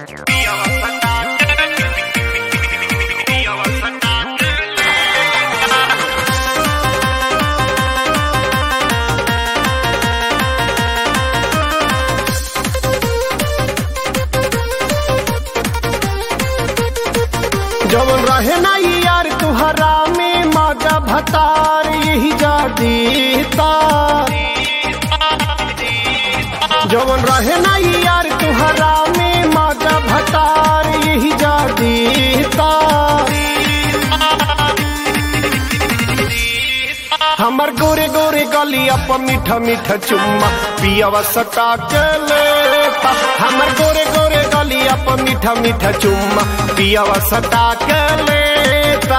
जवन रहे ना यार तुहरा में माजा भतार यही जा देता। जवन रहे ना यार तुहरा में माजा भतार यही जा देता। हमर गोरे गोरे गलिया पर मीठा मीठा चुम्मा पियावा सटा के लेता। हमर गोरे गोरे गलिया पर मीठा मीठा चुम्मा पियावा सटा के लेता।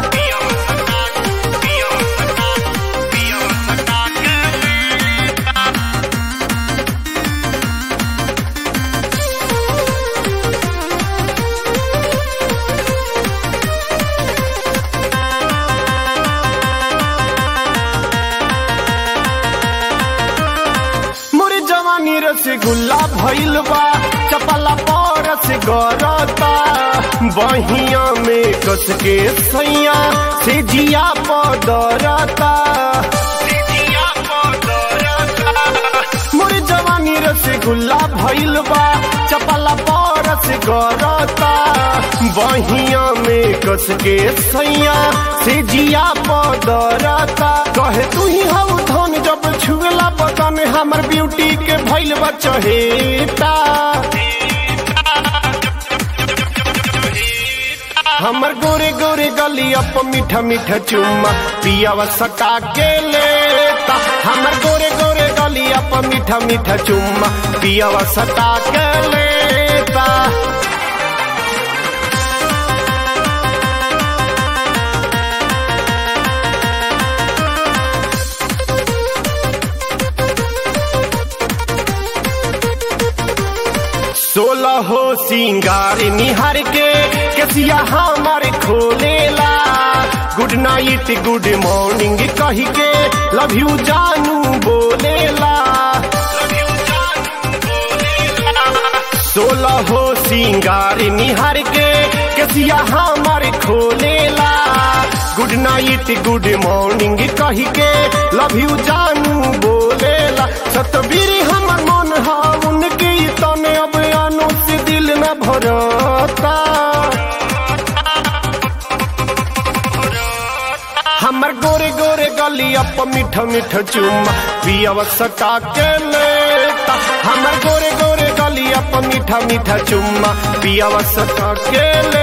रसगुल्ला भइल बा चपला परस गरता। बहिया में कस के सैया से जिया पदरता। मोर जवानी रसगुल्ला भइल बा चपला परस गरता। बहिया में कस के सैया से जिया पदरता। कहे तू ही हऊ धन जब छुएला बदन हमर ब्यूटी के भइल बा चहेता। हमर गोरे गोरे गलिया पर मीठा मीठा चुम्मा पियावा सटा के लेता। हमर गोरे गोरे गलिया पर मीठा मीठा चुम्मा पियावा सटा के लेता। सोलह हो सिंगार निहार के कसिया हमारे खोलेला। गुड नाइट गुड मॉर्निंग कही के लव यू जानू बोलेला। सोलह हो सिंगार निहार के कसिया हमारे खोलेला। गुड नाइट गुड मॉर्निंग कही के लव यू जानू बोलेला। सतबीर हमर मन हा उनके तने अब अनु से दिल न भरता। हमर गोरे गोरे गलिया पर मीठा मीठा चुम्मा पियावा सटा के लेता। हमर गोरे गोरे गलिया पर मीठा मीठा चुम्मा पियावा सटा के लेता।